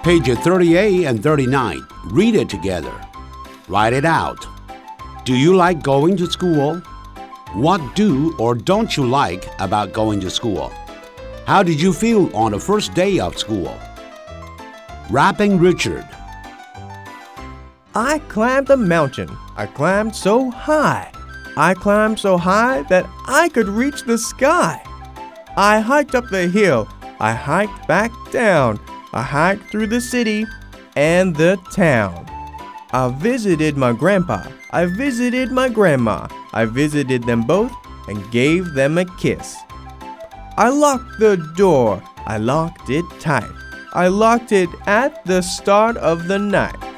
Pages 38 and 39. Read it together. Write it out. Do you like going to school? What do or don't you like about going to school? How did you feel on the first day of school? Rapping Richard. I climbed a mountain. I climbed so high. I climbed so high that I could reach the sky. I hiked up the hill. I hiked back down. I hiked through the city and the town. I visited my grandpa. I visited my grandma. I visited them both and gave them a kiss. I locked the door. I locked it tight. I locked it at the start of the night.